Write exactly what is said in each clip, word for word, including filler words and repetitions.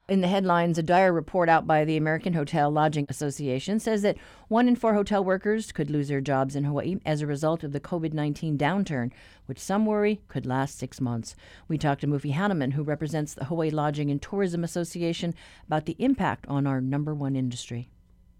In the headlines, a dire report out by the American Hotel Lodging Association says that one in four hotel workers could lose their jobs in Hawaii as a result of the covid nineteen downturn, which some worry could last six months. We talked to Mufi Hanneman, who represents the Hawaii Lodging and Tourism Association, about the impact on our number one industry.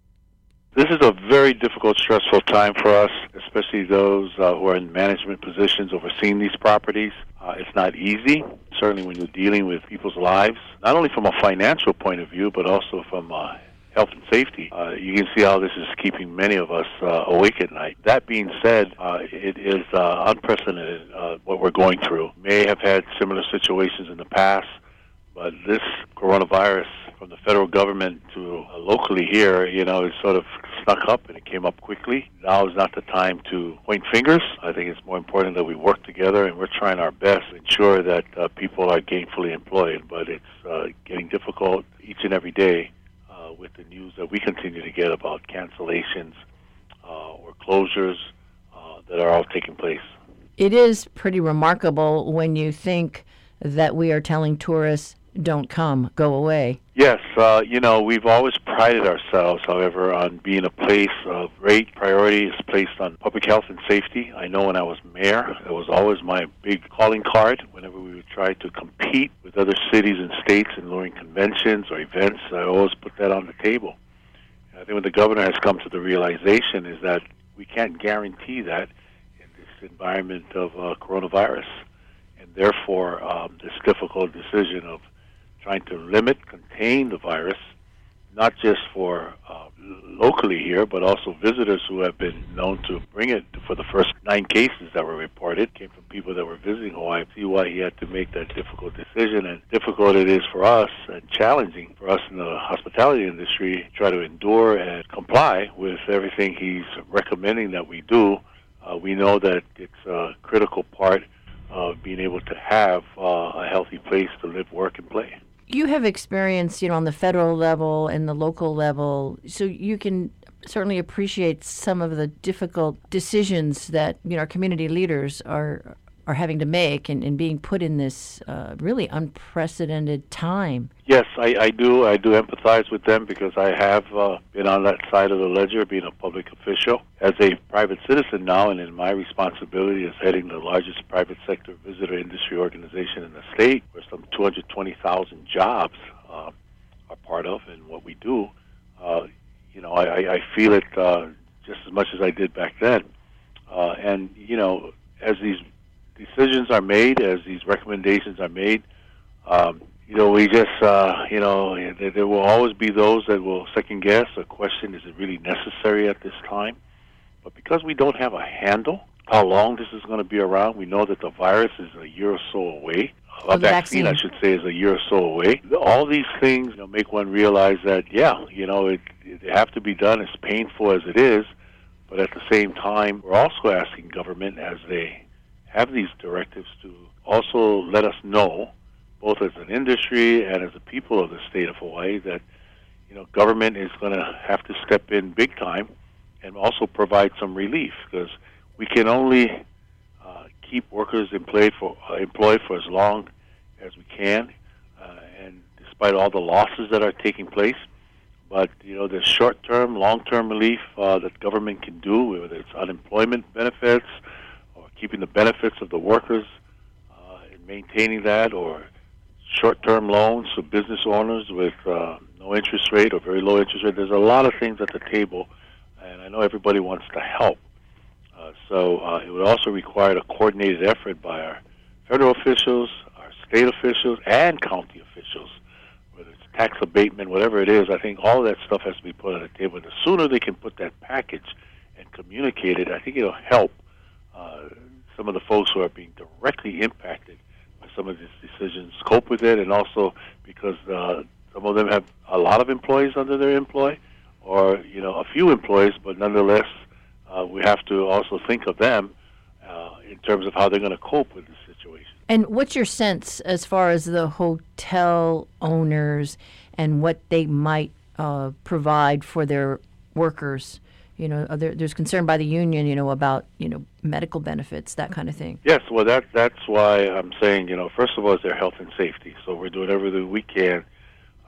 This is a very difficult, stressful time for us, especially those uh, who are in management positions overseeing these properties. Uh, it's not easy, certainly when you're dealing with people's lives, not only from a financial point of view, but also from uh, health and safety. Uh, you can see how this is keeping many of us uh, awake at night. That being said, uh, it is uh, unprecedented uh, what we're going through. May have had similar situations in the past, but this coronavirus from the federal government to uh, locally here, you know, it sort of snuck up and it came up quickly. Now is not the time to point fingers. I think it's more important that we work together, and we're trying our best to ensure that uh, people are gainfully employed. But it's uh, getting difficult each and every day uh, with the news that we continue to get about cancellations uh, or closures uh, that are all taking place. It is pretty remarkable when you think that we are telling tourists, don't come, go away. Yes, uh, you know, we've always prided ourselves, however, on being a place of great priority is placed on public health and safety. I know when I was mayor, it was always my big calling card whenever we would try to compete with other cities and states in luring conventions or events. I always put that on the table. And I think what the governor has come to the realization is that we can't guarantee that in this environment of uh, coronavirus. And therefore, um, this difficult decision of trying to limit, contain the virus, not just for uh, locally here, but also visitors who have been known to bring it. For the first nine cases that were reported came from people that were visiting Hawaii. See why he had to make that difficult decision, and difficult it is for us and challenging for us in the hospitality industry to try to endure and comply with everything he's recommending that we do. Uh, we know that it's a critical part of being able to have uh, a healthy place to live, work, and play. You have experience, you know, on the federal level and the local level, so you can certainly appreciate some of the difficult decisions that, you know, our community leaders are are having to make and, and being put in this uh, really unprecedented time. Yes, I, I do. I do empathize with them because I have uh, been on that side of the ledger, being a public official. As a private citizen now, and in my responsibility as heading the largest private sector visitor industry organization in the state, where some two hundred twenty thousand jobs uh, are part of and what we do, uh, you know, I, I feel it uh, just as much as I did back then. Uh, and, you know, as these decisions are made, as these recommendations are made, um, you know, we just, uh, you know, there, there will always be those that will second guess or question, is it really necessary at this time? But because we don't have a handle how long this is going to be around, we know that the virus is a year or so away. Oh, a vaccine, vaccine, I should say, is a year or so away. All these things, you know, make one realize that, yeah, you know, it, it have to be done, as painful as it is, but at the same time, we're also asking government, as they have these directives, to also let us know, both as an industry and as a people of the state of Hawaii, that, you know, government is going to have to step in big time and also provide some relief, because we can only uh, keep workers employed for uh, employed for as long as we can, uh, and despite all the losses that are taking place. But, you know, there's short-term, long-term relief uh, that government can do, whether it's unemployment benefits, keeping the benefits of the workers uh, and maintaining that, or short-term loans to business owners with uh, no interest rate or very low interest rate. There's a lot of things at the table, and I know everybody wants to help. Uh, so uh, it would also require a coordinated effort by our federal officials, our state officials, and county officials, whether it's tax abatement, whatever it is. I think all of that stuff has to be put on the table. The sooner they can put that package and communicate it, I think it'll help Uh, some of the folks who are being directly impacted by some of these decisions cope with it, and also because uh, some of them have a lot of employees under their employ, or, you know, a few employees, but nonetheless, uh, we have to also think of them uh, in terms of how they're going to cope with this situation. And what's your sense as far as the hotel owners and what they might uh, provide for their workers? You know, there, there's concern by the union, you know, about, you know, medical benefits, that kind of thing. Yes, well, that that's why I'm saying, you know, first of all, is their health and safety. So we're doing everything we can uh,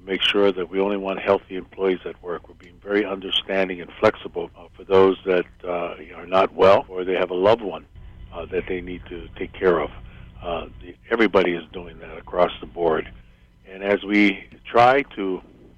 make sure that we only want healthy employees at work. We're being very understanding and flexible uh, for those that uh, are not well or they have a loved one uh, that they need to take care of. Uh, the, everybody is doing that across the board. And as we try to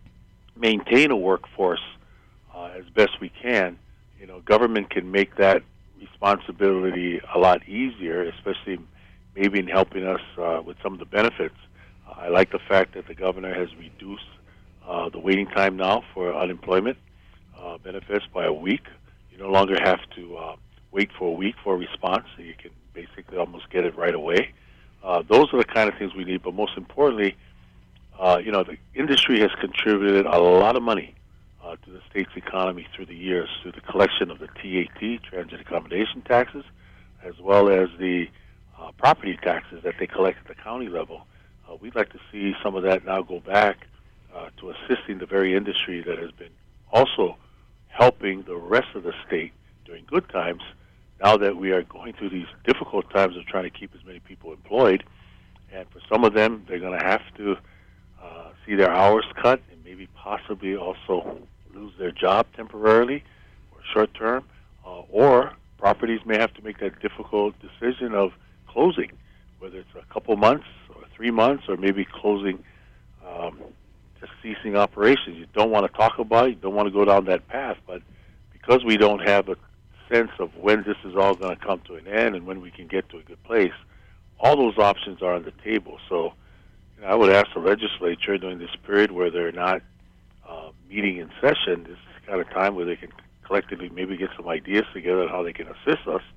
maintain a workforce uh, as best we can, you know, government can make that responsibility a lot easier, especially maybe in helping us uh, with some of the benefits. Uh, I like the fact that the governor has reduced uh, the waiting time now for unemployment uh, benefits by a week. You no longer have to uh, wait for a week for a response, so you can basically almost get it right away. Uh, those are the kind of things we need, but most importantly, uh, you know, the industry has contributed a lot of money uh, to the state's economy through the years, through the collection of the T A T, transit accommodation taxes, as well as the uh, property taxes that they collect at the county level. Uh, we'd like to see some of that now go back uh, to assisting the very industry that has been also helping the rest of the state during good times. Now that we are going through these difficult times of trying to keep as many people employed, and for some of them, they're going to have to uh, see their hours cut and maybe possibly also lose their job temporarily or short term, uh, or properties may have to make that difficult decision of closing, whether it's a couple months or three months or maybe closing, um, just ceasing operations. You don't want to talk about it, you don't want to go down that path, but because we don't have a sense of when this is all going to come to an end and when we can get to a good place, all those options are on the table. So you know, I would ask the legislature during this period where they're not uh, meeting in session, this is kind of time where they can collectively maybe get some ideas together on how they can assist us,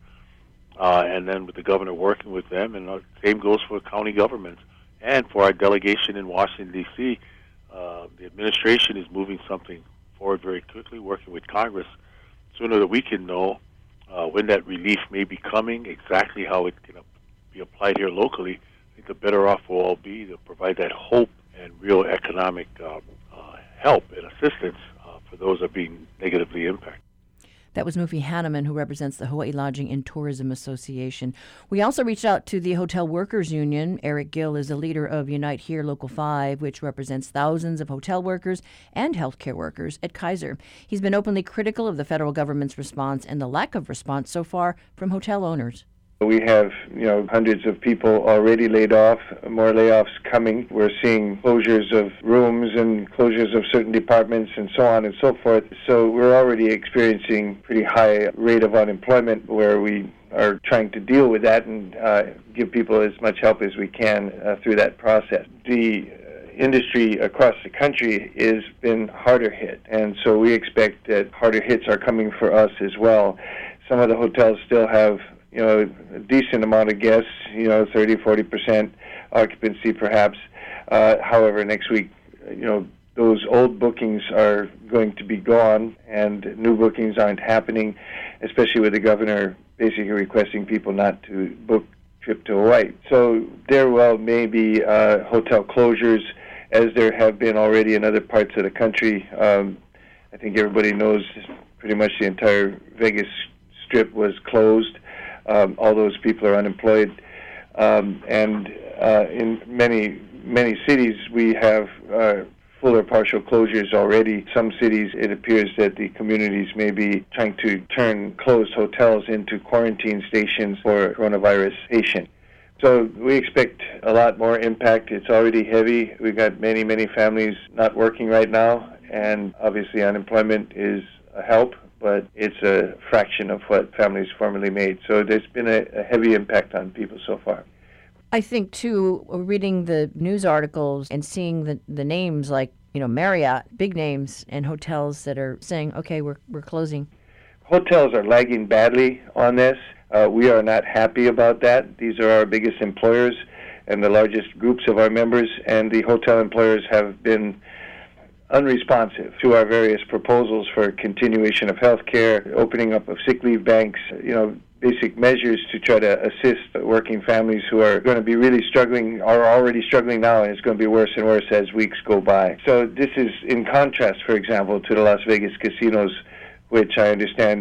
uh, and then with the governor working with them, and the same goes for county governments and for our delegation in Washington, D C Uh, the administration is moving something forward very quickly, working with Congress. Sooner that we can know uh, when that relief may be coming, exactly how it can be applied here locally, I think the better off we'll all be to provide that hope and real economic uh, uh, help and assistance uh, for those that are being negatively impacted. That was Mufi Hanneman, who represents the Hawaii Lodging and Tourism Association. We also reached out to the Hotel Workers Union. Eric Gill is the leader of Unite Here Local five, which represents thousands of hotel workers and healthcare workers at Kaiser. He's been openly critical of the federal government's response and the lack of response so far from hotel owners. We have, you know, hundreds of people already laid off, more layoffs coming. We're seeing closures of rooms and closures of certain departments and so on and so forth. So we're already experiencing pretty high rate of unemployment where we are trying to deal with that and uh, give people as much help as we can uh, through that process. The industry across the country has been harder hit, and so we expect that harder hits are coming for us as well. Some of the hotels still have, you know, a decent amount of guests, you know, thirty, forty percent occupancy perhaps. Uh, however, next week, you know, those old bookings are going to be gone and new bookings aren't happening, especially with the governor basically requesting people not to book trip to Hawaii. So there well may be uh, hotel closures, as there have been already in other parts of the country. Um, I think everybody knows pretty much the entire Vegas Strip was closed. Um, all those people are unemployed, um, and uh, in many many cities we have uh, full or partial closures already. Some cities, it appears that the communities may be trying to turn closed hotels into quarantine stations for coronavirus patients. So we expect a lot more impact. It's already heavy. We've got many many families not working right now, and obviously unemployment is a help, but it's a fraction of what families formerly made. So there's been a, a heavy impact on people so far. I think, too, reading the news articles and seeing the, the names like, you know, Marriott, big names, and hotels that are saying, okay, we're we're closing. Hotels are lagging badly on this. Uh, we are not happy about that. These are our biggest employers and the largest groups of our members, and the hotel employers have been unresponsive to our various proposals for continuation of health care, opening up of sick leave banks, you know, basic measures to try to assist working families who are going to be really struggling, are already struggling now, and it's going to be worse and worse as weeks go by. So this is in contrast, for example, to the Las Vegas casinos, which I understand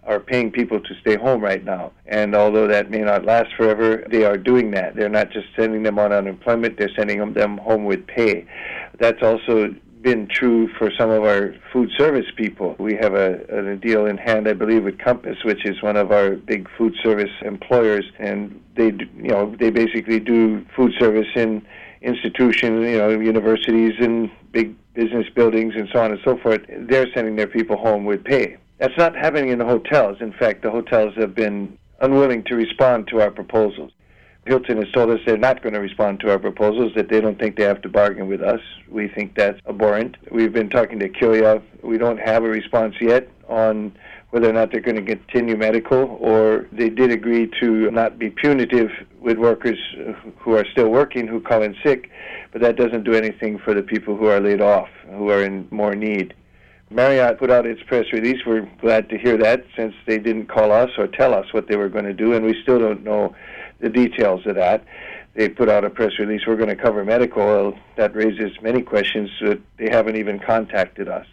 are paying people to stay home right now. And although that may not last forever, they are doing that. They're not just sending them on unemployment, they're sending them home with pay. That's also been true for some of our food service people. We have a, a deal in hand, I believe, with Compass, which is one of our big food service employers, and they, do, you know, they basically do food service in institutions, you know, universities and big business buildings and so on and so forth. They're sending their people home with pay. That's not happening in the hotels. In fact, the hotels have been unwilling to respond to our proposals. Hilton has told us they're not going to respond to our proposals, that they don't think they have to bargain with us. We think that's abhorrent. We've been talking to Kilya. We don't have a response yet on whether or not they're going to continue medical, or they did agree to not be punitive with workers who are still working, who call in sick, but that doesn't do anything for the people who are laid off, who are in more need. Marriott put out its press release. We're glad to hear that, since they didn't call us or tell us what they were going to do, and we still don't know the details of that. They put out a press release, we're going to cover medical. Well, that raises many questions that they haven't even contacted us.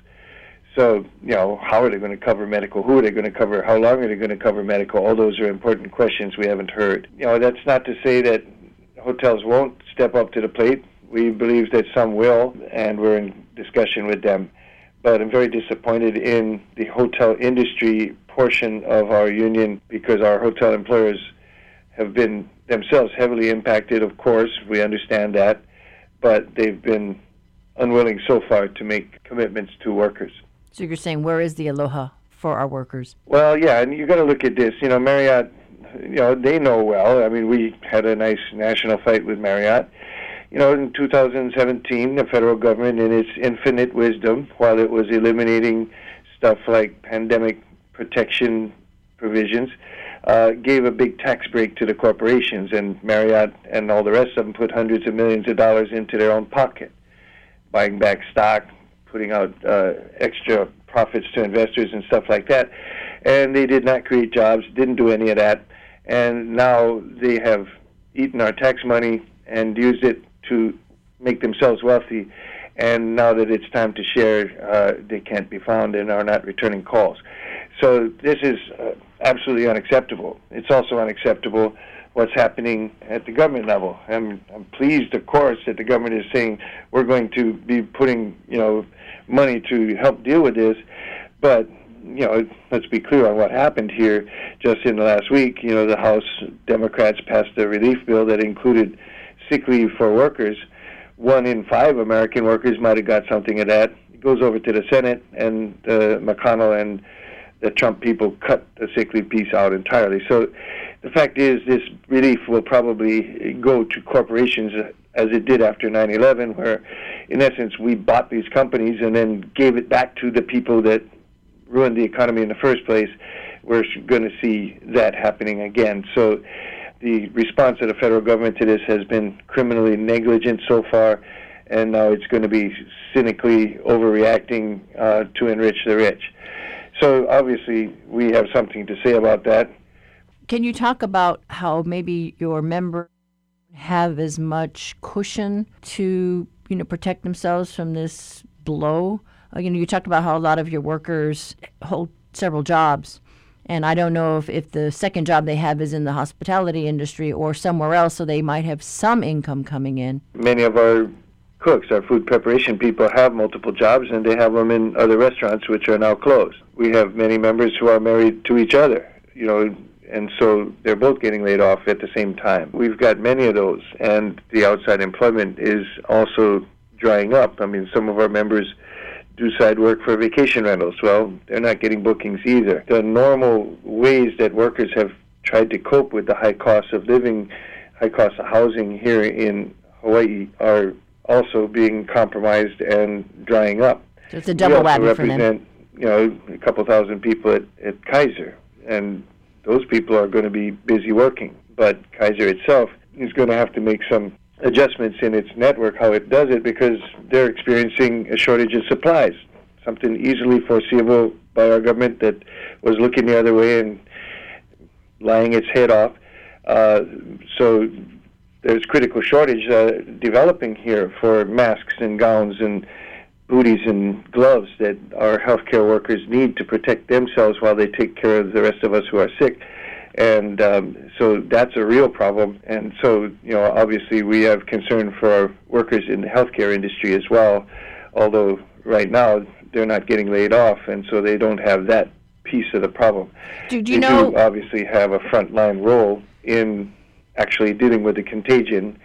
So, you know, how are they going to cover medical? Who are they going to cover? How long are they going to cover medical? All those are important questions we haven't heard. You know, that's not to say that hotels won't step up to the plate. We believe that some will, and we're in discussion with them. But I'm very disappointed in the hotel industry portion of our union, because our hotel employers have been themselves heavily impacted, of course, we understand that, but they've been unwilling so far to make commitments to workers. So you're saying, where is the aloha for our workers? Well, yeah, and you got to look at this. You know, Marriott, you know, they know well. I mean, we had a nice national fight with Marriott. You know, in two thousand seventeen, the federal government, in its infinite wisdom, while it was eliminating stuff like pandemic protection provisions, uh, gave a big tax break to the corporations, and Marriott and all the rest of them put hundreds of millions of dollars into their own pocket, buying back stock, putting out uh, extra profits to investors and stuff like that. And they did not create jobs, didn't do any of that, and now they have eaten our tax money and used it to make themselves wealthy, and now that it's time to share, uh, they can't be found and are not returning calls. So this is uh, absolutely unacceptable. It's also unacceptable what's happening at the government level. I'm, I'm pleased, of course, that the government is saying we're going to be putting, you know, money to help deal with this, but you know, let's be clear on what happened here. Just in the last week, you know, the House Democrats passed a relief bill that included sick leave for workers. One in five American workers might have got something of that. It goes over to the Senate, and uh, McConnell and the Trump people cut the sick leave piece out entirely. So the fact is, this relief will probably go to corporations as it did after nine eleven, where, in essence, we bought these companies and then gave it back to the people that ruined the economy in the first place. We're going to see that happening again. So the response of the federal government to this has been criminally negligent so far, and now it's going to be cynically overreacting uh, to enrich the rich. So obviously we have something to say about that. Can you talk about how maybe your members have as much cushion to, you know, protect themselves from this blow? Uh, you know, you talked about how a lot of your workers hold several jobs. And I don't know if, if the second job they have is in the hospitality industry or somewhere else, so they might have some income coming in. Many of our cooks, our food preparation people, have multiple jobs, and they have them in other restaurants which are now closed. We have many members who are married to each other, you know, and so they're both getting laid off at the same time. We've got many of those, and the outside employment is also drying up. I mean, some of our members do side work for vacation rentals. Well, they're not getting bookings either. The normal ways that workers have tried to cope with the high cost of living, high cost of housing here in Hawaii are also being compromised and drying up. So it's a double whammy for them. We also represent, you know, a couple thousand people at, at Kaiser, and those people are going to be busy working. But Kaiser itself is going to have to make some adjustments in its network, how it does it, because they're experiencing a shortage of supplies, something easily foreseeable by our government that was looking the other way and lying its head off. Uh, so there's critical shortage uh, developing here for masks and gowns and booties and gloves that our healthcare workers need to protect themselves while they take care of the rest of us who are sick. And um, so that's a real problem. And so, you know, obviously we have concern for our workers in the healthcare industry as well, although right now they're not getting laid off, and so they don't have that piece of the problem. Do, do you they know? do obviously have a frontline role in actually dealing with the contagion,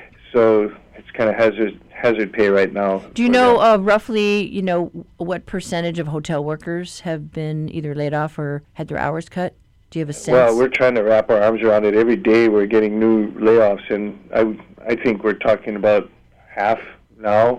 so it's kind of hazard hazard pay right now. Do you know uh, roughly, you know, what percentage of hotel workers have been either laid off or had their hours cut? Do you have a sense? Well, we're trying to wrap our arms around it. Every day we're getting new layoffs, and I, I think we're talking about half now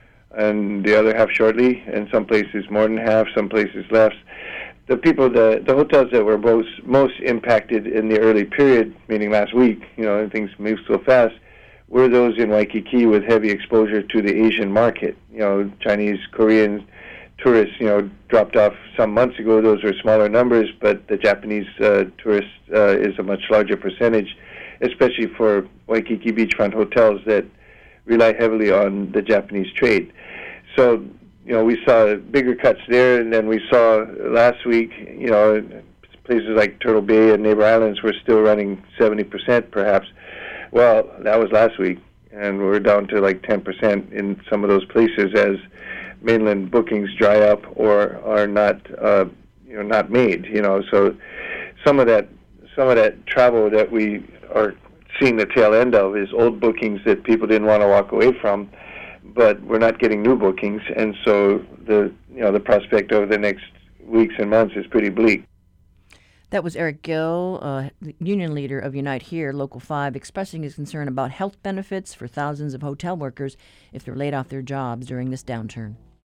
and the other half shortly, and some places more than half, some places less. The people, the, the hotels that were most, most impacted in the early period, meaning last week, you know, and things move so fast, were those in Waikiki with heavy exposure to the Asian market. You know, Chinese, Korean tourists, you know, dropped off some months ago. Those were smaller numbers, but the Japanese uh, tourists uh, is a much larger percentage, especially for Waikiki beachfront hotels that rely heavily on the Japanese trade. So, you know, we saw bigger cuts there, and then we saw last week, you know, places like Turtle Bay and Neighbor Islands were still running seventy percent perhaps. Well, that was last week, and we're down to like ten percent in some of those places as mainland bookings dry up or are not, uh, you know, not made. You know, so some of that, some of that travel that we are seeing the tail end of is old bookings that people didn't want to walk away from, but we're not getting new bookings, and so the, you know, the prospect over the next weeks and months is pretty bleak. That was Eric Gill, uh, the union leader of Unite Here, Local five, expressing his concern about health benefits for thousands of hotel workers if they're laid off their jobs during this downturn.